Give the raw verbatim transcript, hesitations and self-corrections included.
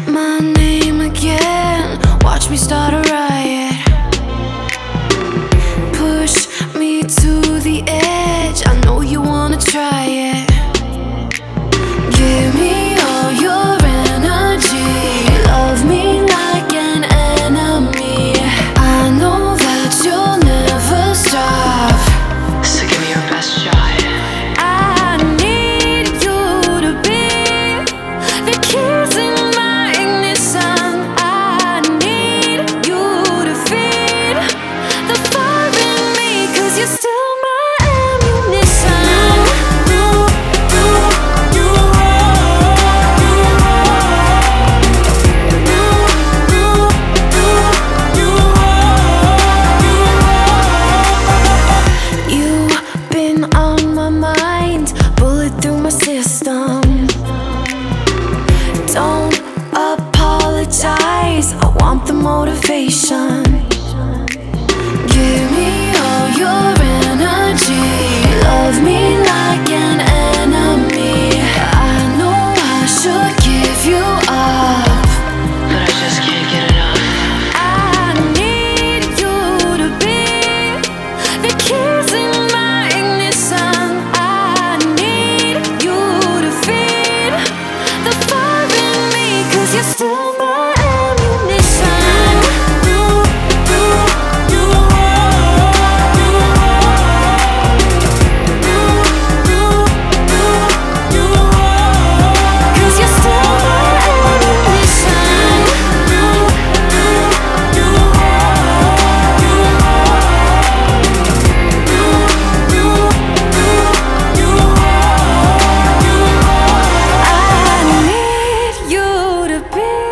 my name again. Watch me start a riot. Push me to the edge. I know you wanna try it. Give me all your energy. Love me like an enemy. I know that you'll never stop, so give me your best shot. I need you to be the keys in my ignition. I need you to feed the fire in me, 'cause you're still my ammunition. You've been on my mind, bullet through my system. Don't apologize, I want the motivation. Give me all your energy. Love me like an enemy. I know I should give you up, But I just can't get enough. I need you to be the keys in my ignition. I need you to feed the fire in me, 'cause you're still my ammunition. Cause you're still my ammunition. I need you to be